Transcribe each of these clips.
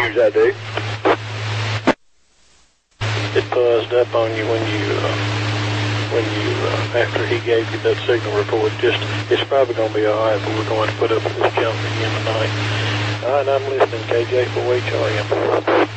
news I do. It buzzed up on you when you after he gave you that signal report. It's probably going to be all right, but we're going to put up with this junk again tonight. All right, I'm listening, KJ4HRM.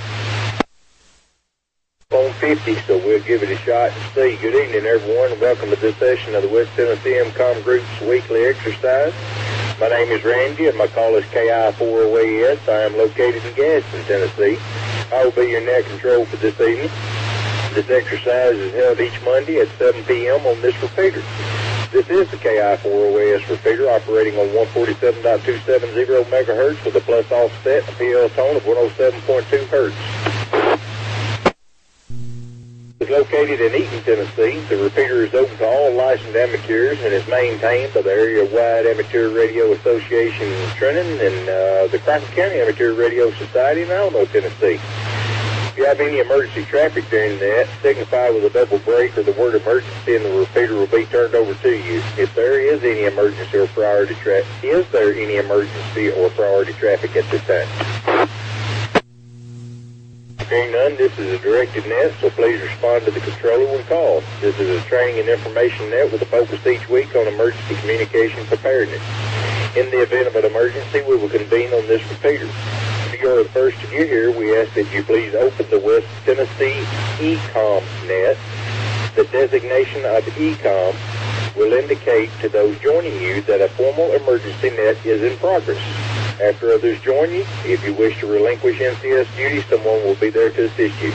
On 50, so we'll give it a shot and see. Good evening, everyone, and welcome to this session of the West Tennessee MCOM Group's weekly exercise. My name is Randy, and my call is KI4OAS. I am located in Gadsden, Tennessee. I will be your net control for this evening. This exercise is held each Monday at 7 p.m. on this repeater. This is the KI4OAS repeater operating on 147.270 megahertz with a plus offset and a PL tone of 107.2 hertz. It's located in Eaton, Tennessee. The repeater is open to all licensed amateurs and is maintained by the Area-Wide Amateur Radio Association in Trenton and the Crockett County Amateur Radio Society in Alamo, Tennessee. If you have any emergency traffic during that, signify with a double break or the word emergency and the repeater will be turned over to you. If there is any emergency or priority traffic, at this time? Hearing none, this is a directed net, so please respond to the controller when called. This is a training and information net with a focus each week on emergency communication preparedness. In the event of an emergency, we will convene on this repeater. If you are the first to get here, we ask that you please open the West Tennessee ECOM net. The designation of ECOM will indicate to those joining you that a formal emergency net is in progress. After others join you, if you wish to relinquish NCS duty, someone will be there to assist you.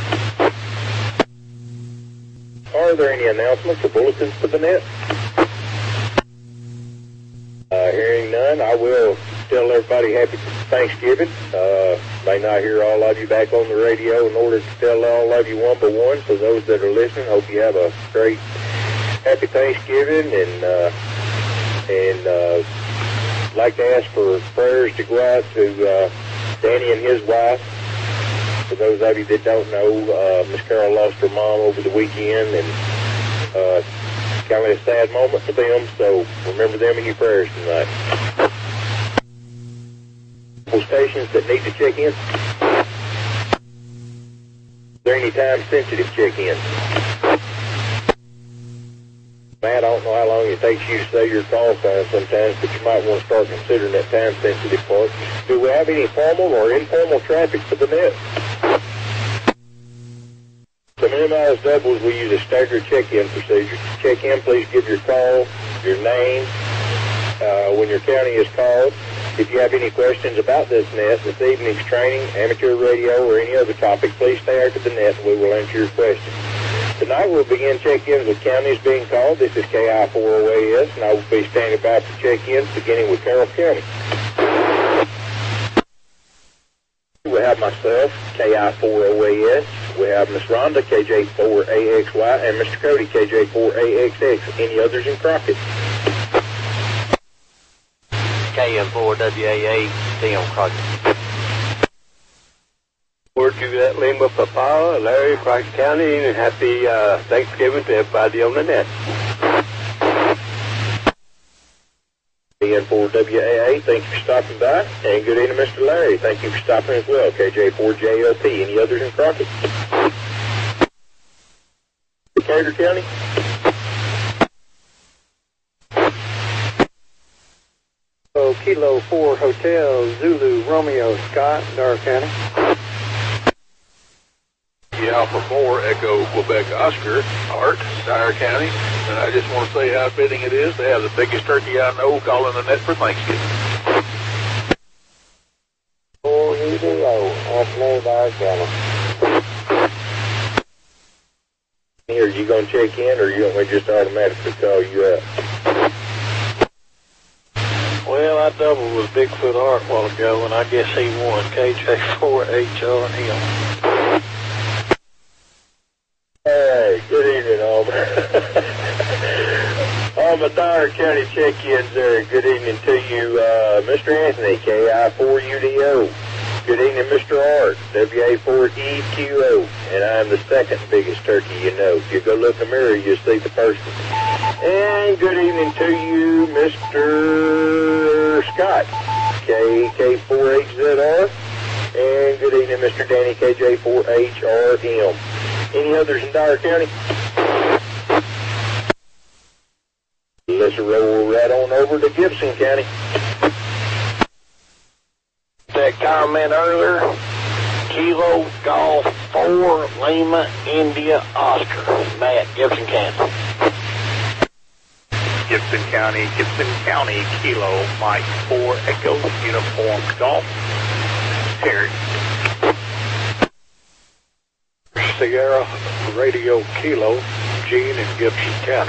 Are there any announcements or bulletins for the net? Hearing none, I will tell everybody happy Thanksgiving. May not hear all of you back on the radio in order to tell all of you one by one. So those that are listening, hope you have a great happy Thanksgiving and like to ask for prayers to go out to Danny and his wife. For those of you that don't know, Miss Carol lost her mom over the weekend, and kind of a sad moment for them, so remember them in your prayers tonight. Stations that need to check in. Is there any time-sensitive check-in? Matt, I don't know how long it takes you to say your call sign sometimes, but you might want to start considering that time-sensitive part. Do we have any formal or informal traffic for the net? To minimize doubles, we use a staggered check-in procedure. To check in, please give your call, your name, when your county is called. If you have any questions about this net, this evening's training, amateur radio, or any other topic, please stay after the net and we will answer your questions. Tonight we'll begin check-ins with counties being called. This is KI4OAS, and I will be standing by for check-ins beginning with Carroll County. We have myself, KI4OAS. We have Miss Rhonda, KJ4AXY, and Mr. Cody, KJ4AXX. Any others in Crockett? KM4WAA, Tim Crockett. Word to that Lima, Papa, Larry, Crockett County, and happy Thanksgiving to everybody on the net. KN4WAA, thank you for stopping by. And good evening, Mr. Larry. Thank you for stopping as well. KJ4JLP. Any others in Crockett? Decatur County? Kilo 4 Hotel Zulu Romeo Scott, Dar County. Alpha 4 Echo Quebec Oscar Art, Dyer County, and I just want to say how fitting it is to have the biggest turkey I know calling the net for Thanksgiving. Afternoon, Dyer County. Are you going to check in, or you want me to just automatically call you up? Well, I doubled with Bigfoot Art a while ago, and I guess he won. KJ4HRM. Hey, good evening, Alma. Alma, Dyer County check-ins there. Good evening to you, Mr. Anthony, KI4UDO. Good evening, Mr. Art, WA4EQO. And I'm the second biggest turkey you know. If you go look in the mirror, you'll see the person. And good evening to you, Mr. Scott, KK4HZR. And good evening, Mr. Danny KJ4HRM. Any others in Dyer County? Let's roll right on over to Gibson County. That comment earlier, Kilo Golf 4 Lima India Oscar. Matt, Gibson County. Gibson County, Kilo Mike 4 Echo Uniform Golf. Terry. Sierra Radio Kilo, Gene in Gibson County.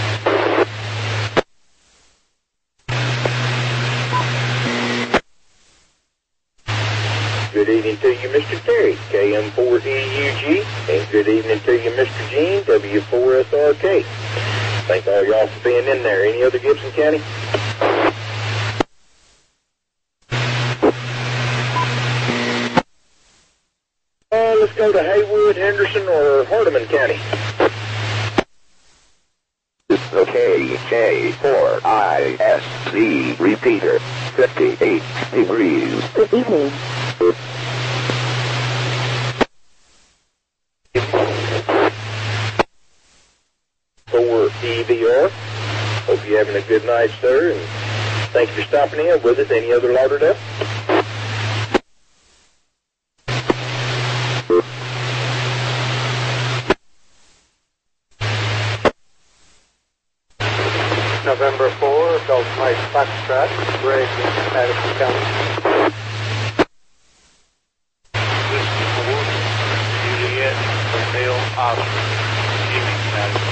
Good evening to you, Mr. Terry, KM4EUG, and good evening to you, Mr. Gene, W4SRK. Thank all y'all for being in there. Any other Gibson County? Let's go to Haywood, Henderson, or Hardeman County. The KJ4ISC repeater, 58 degrees. Good evening. For EVR, hope you're having a good night, sir, and thank you for stopping in with us. Any other Lauderdale? November 4, Gulf Mike Foxtrot, Greg in Madison County. Juliet Hotel Oscar. Jimmy, Madison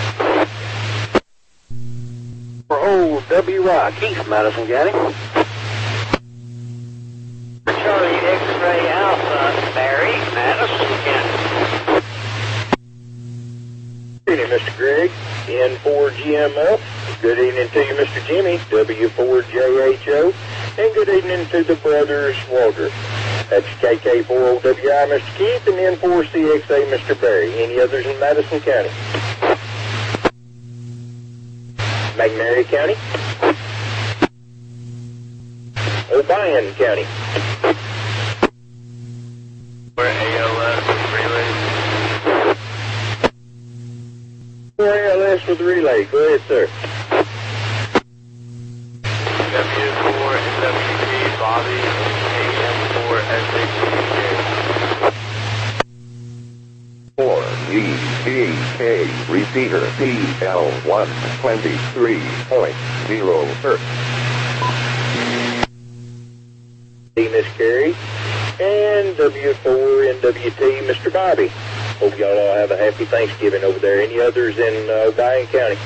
County. For OWI, Keith, Madison County. Charlie X-Ray Alpha, Barry, Madison County. Good evening, Mr. Greg, N4GMF. Good evening to you, Mr. Jimmy, W4JHO. And good evening to the brothers Walter. That's KK4OWI, Mr. Keith, and N4CXA, Mr. Barry. Any others in Madison County? McNairy County? Obion County? We're ALS with relay. We're ALS with relay. Go ahead, sir. W4 and WP, Bobby, AM4 SHK. 4GBK repeater, PL123.0 Hertz. Miss Carey, and W4NWT, Mr. Bobby. Hope y'all all have a happy Thanksgiving over there. Any others in Obion County?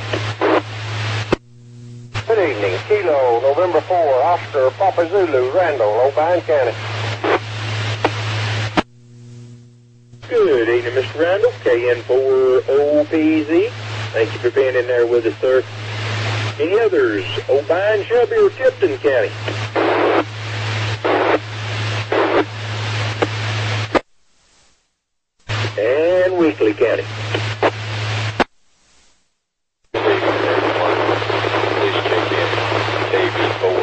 Good evening. Kilo, November 4, Oscar, Papa Zulu, Randall, Obion County. Good evening, Mr. Randall, KN4OPZ. Thank you for being in there with us, sir. Any others? Obion, Shelby, or Tipton County? And Weakley County. Please check in KB4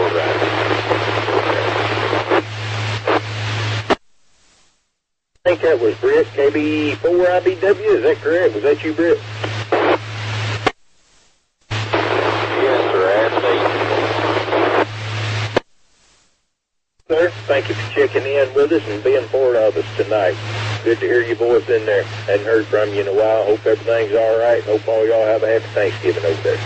I think that was Britt, KB4IBW. Is that correct? Was that you, Britt? Yes, sir, Sir, thank you for checking in with us and being part of us tonight. Good to hear your voice in there. Hadn't heard from you in a while. Hope everything's all right. Hope all y'all have a happy Thanksgiving over there.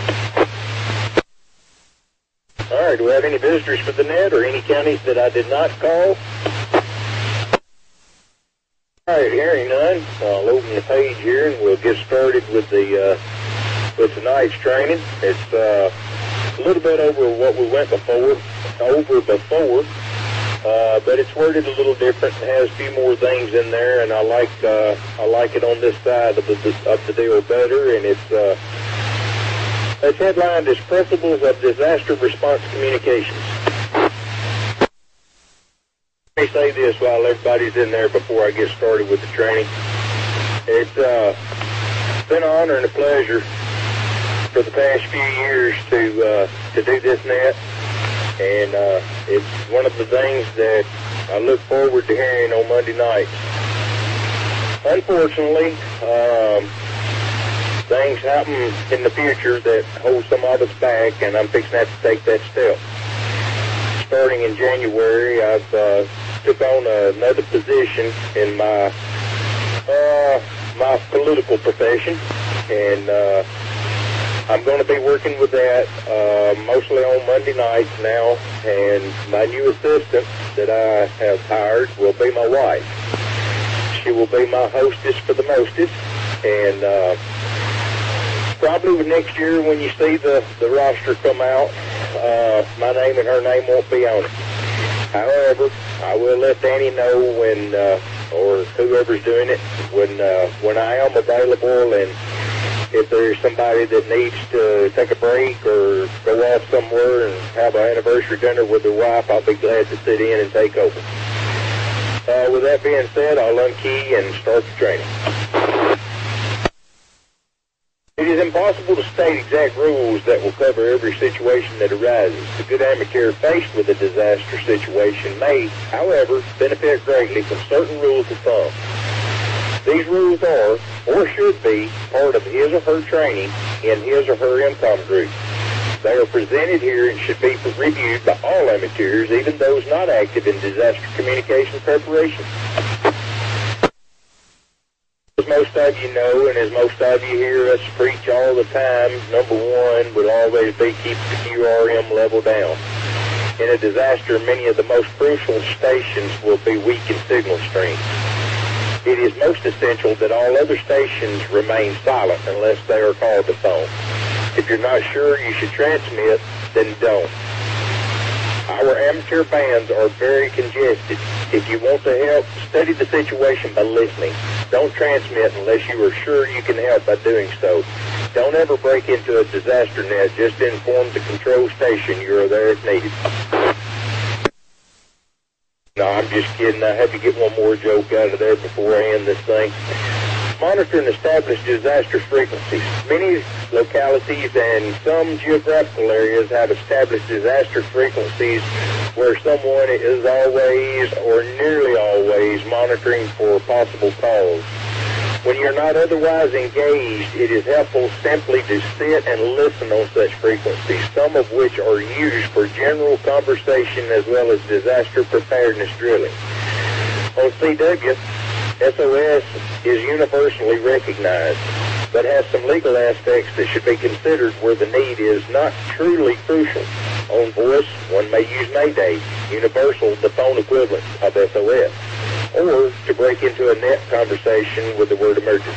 All right, do we have any visitors for the net or any counties that I did not call? All right, hearing none, I'll open the page here and we'll get started with the with tonight's training. It's a little bit over what we went before, but it's worded a little different and has a few more things in there, and I like it on this side of the deal better, and it's headlined as Principles of Disaster Response Communications. Let me say this while everybody's in there before I get started with the training. It's been an honor and a pleasure for the past few years to do this net, and it's one of the things that I look forward to hearing on Monday night. Unfortunately, things happen in the future that hold some of us back, and I'm fixing to have to take that step. Starting in January, I've took on another position in my political profession, and I'm going to be working with that mostly on Monday nights now, and my new assistant that I have hired will be my wife. She will be my hostess for the mostest, and probably next year when you see the roster come out, my name and her name won't be on it. However, I will let Danny know when, or whoever's doing it, when I am available, and if there's somebody that needs to take a break or go off somewhere and have an anniversary dinner with their wife, I'll be glad to sit in and take over. With that being said, I'll unkey and start the training. It is impossible to state exact rules that will cover every situation that arises. The good amateur faced with a disaster situation may, however, benefit greatly from certain rules of thumb. These rules are, or should be, part of his or her training in his or her IMCOM group. They are presented here and should be reviewed by all amateurs, even those not active in disaster communication preparation. As most of you know, and as most of you hear us preach all the time, number one would always be keep the QRM level down. In a disaster, many of the most crucial stations will be weak in signal strength. It is most essential that all other stations remain silent unless they are called upon. If you're not sure you should transmit, then don't. Our amateur bands are very congested. If you want to help, study the situation by listening. Don't transmit unless you are sure you can help by doing so. Don't ever break into a disaster net. Just inform the control station you are there if needed. No, I'm just kidding. I had to get one more joke out of there before I end this thing. Monitor and establish disaster frequencies. Many localities and some geographical areas have established disaster frequencies where someone is always or nearly always monitoring for possible calls. When you're not otherwise engaged, it is helpful simply to sit and listen on such frequencies, some of which are used for general conversation as well as disaster preparedness drilling. On CW, SOS is universally recognized, but has some legal aspects that should be considered where the need is not truly crucial. On voice, one may use Mayday, universal, the phone equivalent of SOS, or to break into a net conversation with the word emergency.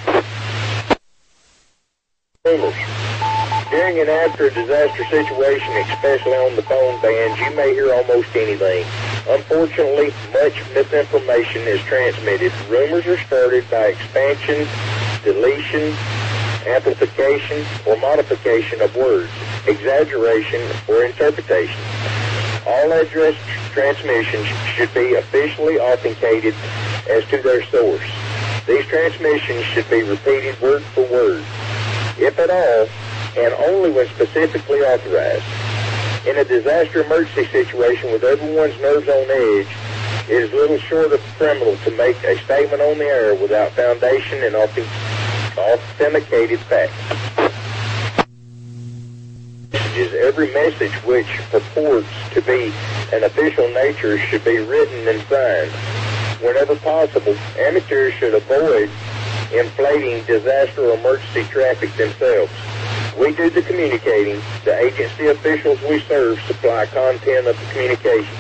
Rumors. During and after a disaster situation, especially on the phone bands, you may hear almost anything. Unfortunately, much misinformation is transmitted. Rumors are started by expansion, deletion, amplification, or modification of words, exaggeration, or interpretation. All address transmissions should be officially authenticated as to their source. These transmissions should be repeated word for word, if at all, and only when specifically authorized. In a disaster emergency situation with everyone's nerves on edge, it is little short of criminal to make a statement on the air without foundation and authenticated facts. Every message which purports to be an official nature should be written and signed. Whenever possible, amateurs should avoid inflating disaster or emergency traffic themselves. We do the communicating. The agency officials we serve supply content of the communication.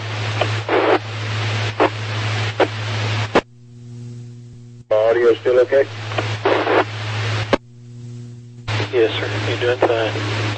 My audio still okay? Yes, sir. You're doing fine.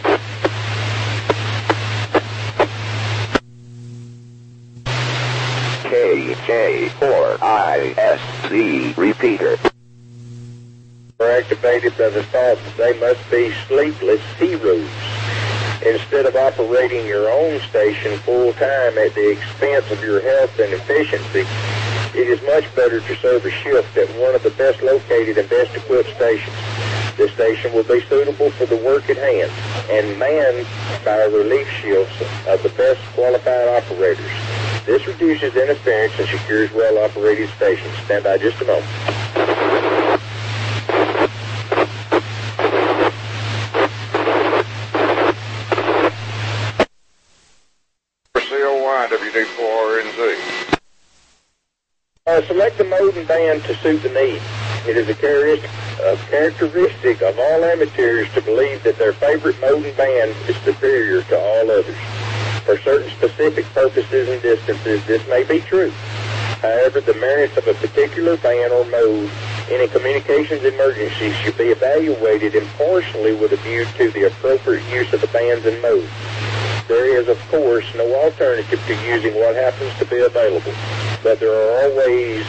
KJ4ISC repeater. Are activated by the thought that they must be sleepless heroes. Instead of operating your own station full-time at the expense of your health and efficiency, it is much better to serve a shift at one of the best located and best equipped stations. This station will be suitable for the work at hand and manned by relief shifts of the best qualified operators. This reduces interference and secures well-operated stations. Stand by just a moment. COY WD4RNZ. Select the mode and band to suit the need. It is a characteristic of all amateurs to believe that their favorite mode and band is superior to all others. For certain specific purposes and distances, this may be true. However, the merits of a particular band or mode in a communications emergency should be evaluated impartially with a view to the appropriate use of the bands and modes. There is, of course, no alternative to using what happens to be available, but there are ways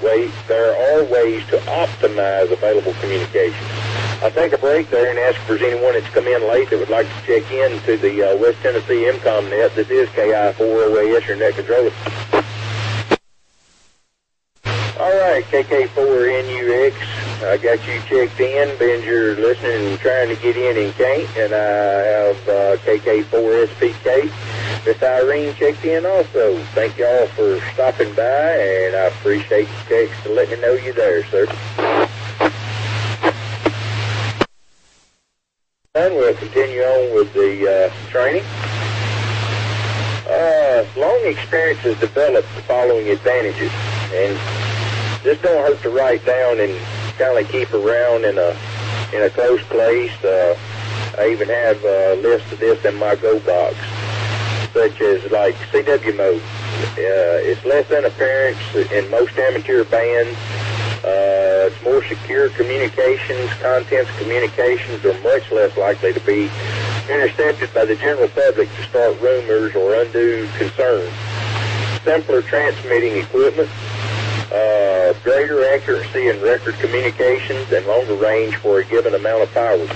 to optimize available communications. I'll take a break there and ask if there's anyone that's come in late that would like to check in to the West Tennessee MCOM net. This is KI4OAS, your net controller. All right, KK4NUX, I got you checked in. Ben's you're listening and trying to get in can't, and I have KK4SPK. Miss Irene checked in also. Thank y'all for stopping by, and I appreciate the text to let me know you're there, sir. And we'll continue on with the training. Long experience has developed the following advantages, and this don't hurt to write down and kind of keep around in a close place. I even have a list of this in my Go box, such as like CW mode. It's less interference in most amateur bands. It's more secure communications. Contents communications are much less likely to be intercepted by the general public to start rumors or undue concern. Simpler transmitting equipment. Greater accuracy in record communications and longer range for a given amount of power.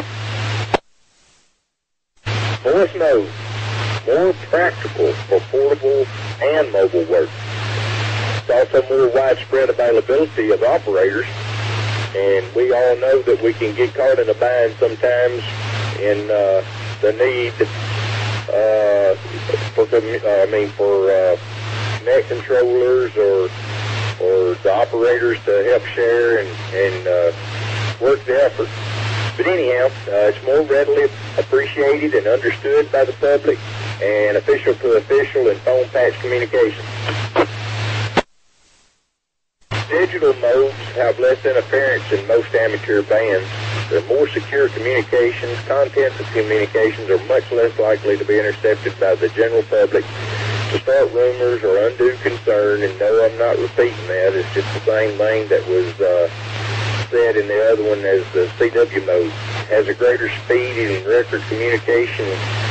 Voice mode. More practical for portable and mobile work. It's also more widespread availability of operators, and we all know that we can get caught in a bind sometimes in the need for net controllers or the operators to help share and work the effort. But anyhow, it's more readily appreciated and understood by the public and official to official and phone patch communication. Digital modes have less interference in most amateur bands. They're more secure communications. Contents of communications are much less likely to be intercepted by the general public to start rumors or undue concern. And no, I'm not repeating that. It's just the same thing that was said in the other one as the CW mode. Has a greater speed in record communication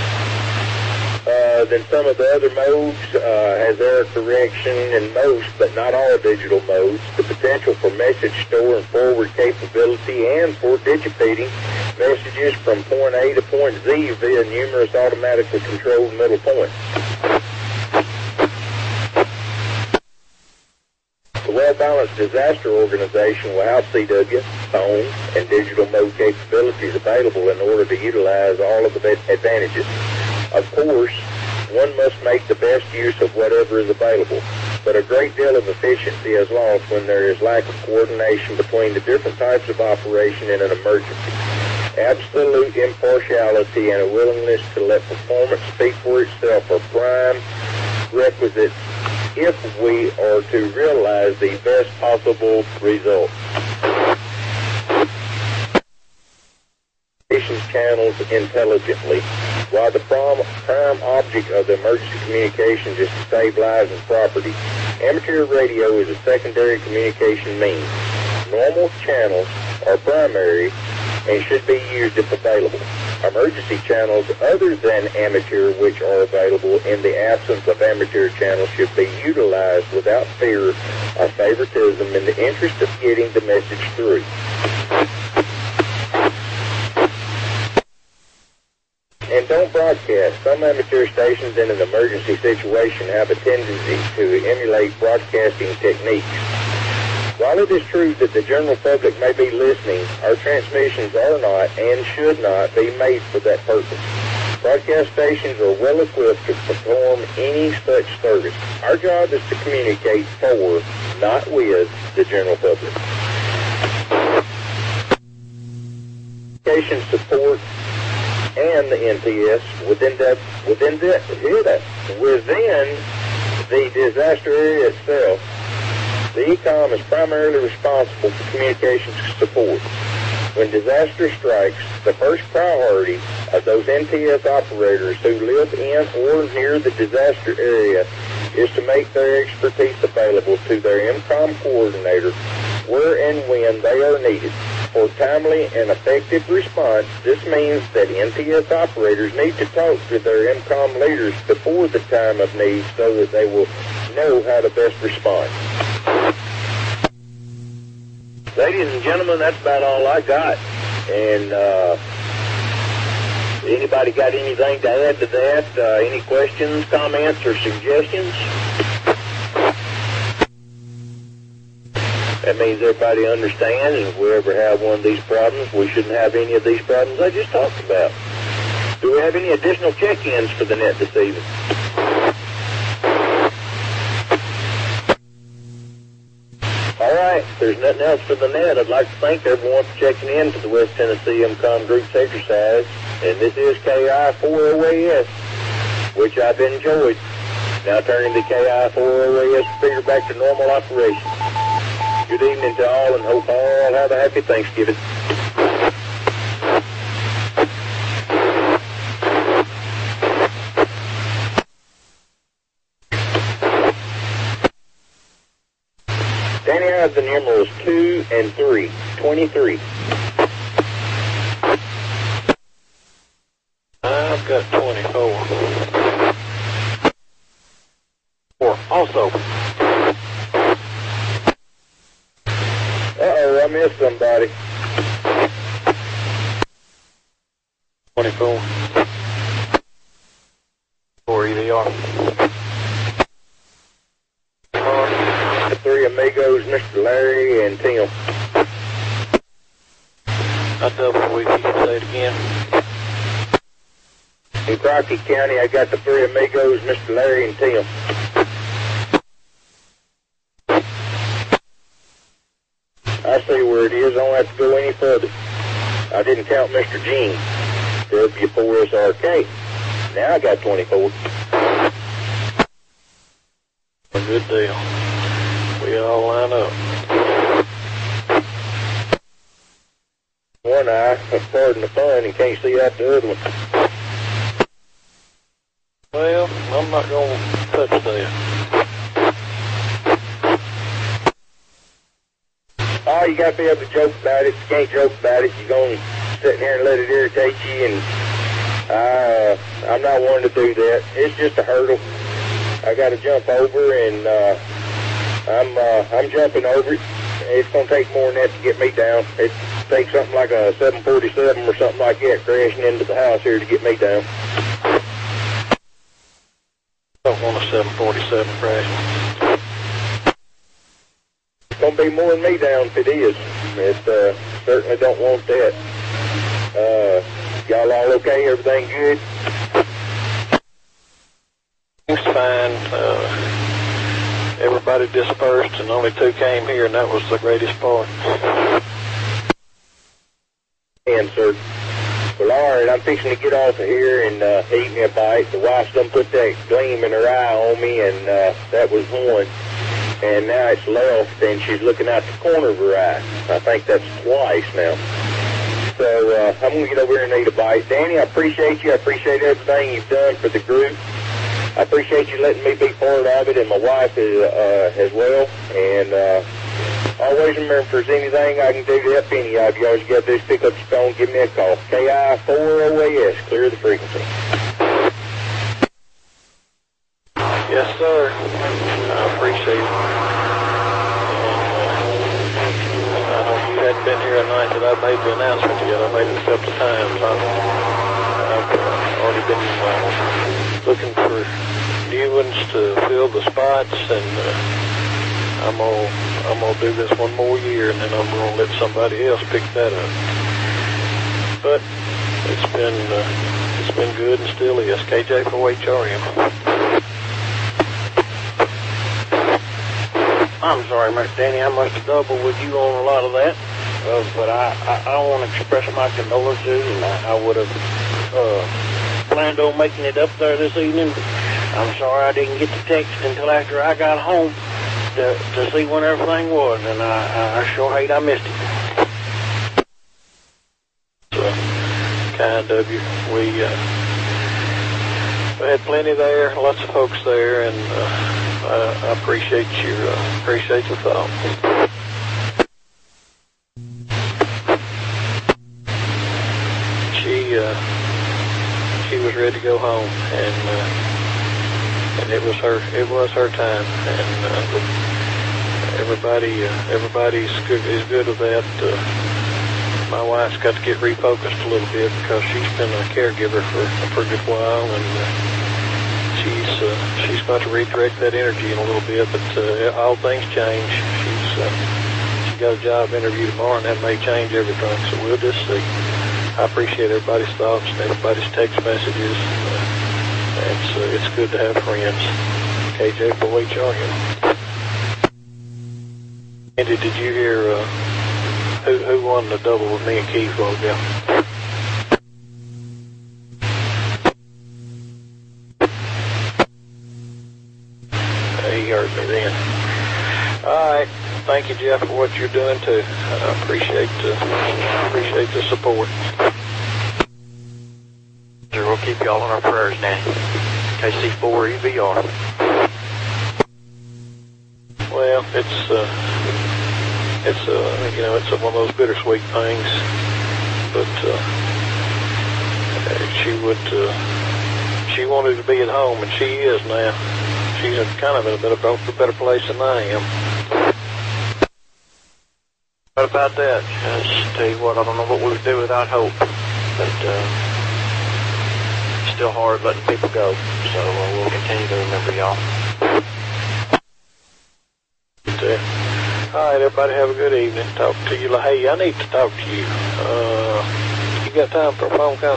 than some of the other modes, has error correction in most, but not all digital modes, the potential for message store and forward capability, and for dissipating messages from point A to point Z via numerous automatically controlled middle points. The well-balanced disaster organization will have CW, phone, and digital mode capabilities available in order to utilize all of the advantages. Of course, one must make the best use of whatever is available, but a great deal of efficiency is lost when there is lack of coordination between the different types of operation in an emergency. Absolute impartiality and a willingness to let performance speak for itself are prime requisites if we are to realize the best possible results. Channels intelligently. While the prime object of the emergency communications is to save lives and property, amateur radio is a secondary communication means. Normal channels are primary and should be used if available. Emergency channels other than amateur which are available in the absence of amateur channels should be utilized without fear of favoritism in the interest of getting the message through. And don't broadcast. Some amateur stations in an emergency situation have a tendency to emulate broadcasting techniques. While it is true that the general public may be listening, our transmissions are not and should not be made for that purpose. Broadcast stations are well equipped to perform any such service. Our job is to communicate for, not with, the general public. Communication support and the NTS within the disaster area itself. The ECOM is primarily responsible for communications support. When disaster strikes, the first priority of those NTS operators who live in or near the disaster area is to make their expertise available to their MCOM coordinator where and when they are needed. For timely and effective response, this means that NTS operators need to talk to their MCOM leaders before the time of need so that they will know how to best respond. Ladies and gentlemen, that's about all I got. And anybody got anything to add to that? Any questions, comments, or suggestions? That means everybody understands, and if we ever have one of these problems, we shouldn't have any of these problems I just talked about. Do we have any additional check-ins for the net this evening? All right, if there's nothing else for the net, I'd like to thank everyone for checking in to the West Tennessee MCOM Group's exercise. And this is KI-4OAS, which I've enjoyed. Now turning the KI-4OAS figure back to normal operation. Good evening to all, and hope all have a happy Thanksgiving. Danny has the numerals 2 and 3, 23. I've got 24. Also. Uh-oh, I missed somebody. 24. For EDR. The three amigos, Mr. Larry and Tim. I double with you. Say it again. In Crockett County, I got the three amigos, Mr. Larry and Tim. I see where it is. I don't have to go any further. I didn't count Mr. Gene. W4SRK. Now I got 24. A good deal. We all line up. One eye, pardon the fun, and can't see out the other one. Well, I'm not going to touch that. Oh, you got to be able to joke about it. If you can't joke about it, you're going to sit here and let it irritate you, and I'm not one to do that. It's just a hurdle. I got to jump over, and I'm jumping over it. It's going to take more than that to get me down. It takes something like a 747 or something like that crashing into the house here to get me down. Don't want a 747 crash. It's going to be more than me down if it is. It certainly don't want that. Y'all all okay? Everything good? It's fine. Everybody dispersed and only two came here, and that was the greatest part. And sir. Well, all right, I'm fixing to get off of here and eat me a bite. The wife's done put that gleam in her eye on me, and that was one. And now it's left, and she's looking out the corner of her eye. I think that's twice now. So I'm going to get over here and eat a bite. Danny, I appreciate you. I appreciate everything you've done for the group. I appreciate you letting me be part of it, and my wife as well. And always remember, if there's anything I can do to help any of you, all you got to do is pick up the phone, give me a call. KI-4OAS, clear the frequency. Yes, sir. I appreciate it. And I know you hadn't been here a night that I made the announcement yet. I made it a couple of times. I've already been looking for new ones to fill the spots, and I'm gonna do this one more year, and then I'm gonna let somebody else pick that up. But it's It's been good and still is. KJ4HRM. I'm sorry, Mr. Danny, I must have doubled with you on a lot of that. But I want to express my condolences, and I would have planned on making it up there this evening. I'm sorry I didn't get the text until after I got home to see when everything was, and I sure hate I missed it. Kind of you. We had plenty there, lots of folks there, and I appreciate your thought. She was ready to go home, and it was her time, and everybody's good with that. My wife's got to get refocused a little bit because she's been a caregiver for a pretty good while, and she's got to redirect that energy in a little bit. But all things change. She got a job interview tomorrow, and that may change everything. So we'll just see. I appreciate everybody's thoughts and everybody's text messages. It's good to have friends. KJ4HRM. Andy, did you hear? Who won the double with me and Keith while ago? He heard me then. All right. Thank you, Jeff, for what you're doing too. I appreciate the support. We'll keep y'all in our prayers now. KC4 EVR. Well, it's one of those bittersweet things, but she wanted to be at home, and she is now. She's kind of in a better place than I am. What about that? Just tell you what, I don't know what we would do without hope, but it's still hard letting people go, so we'll continue to remember y'all. All right, everybody have a good evening. Talk to you. Hey, I need to talk to you. You got time for a phone call?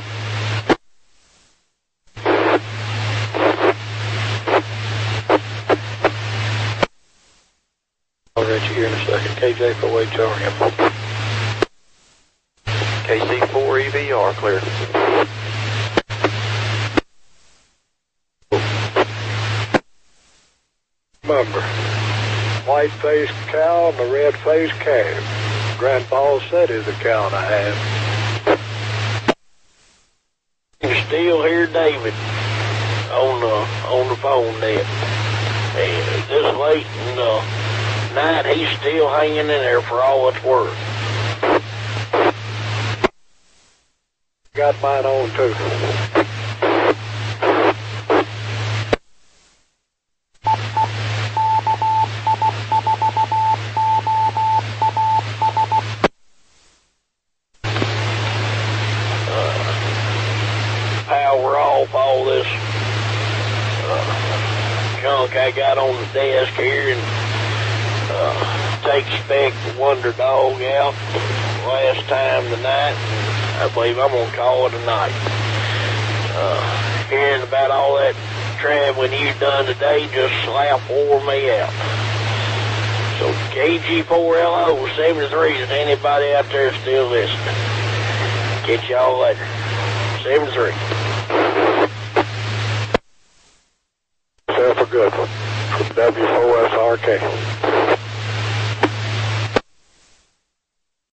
I'll let you here in a second. KJ4HRM. KC4 EVR, clear. Remember, white-faced cow and a red-faced calf. Grandpa said he's a cow and a half. You still hear David on the phone there. And this late in the night, he's still hanging in there for all it's worth. Got mine on too. Power off all this junk I got on the desk here, and take Spec the Wonder Dog out last time tonight. I believe I'm going to call it a night. Hearing about all that traveling you've done today just slap wore me out. So KG4LO 73, is anybody out there still listening? Get y'all later. 73. Yourself a good one from W4SRK.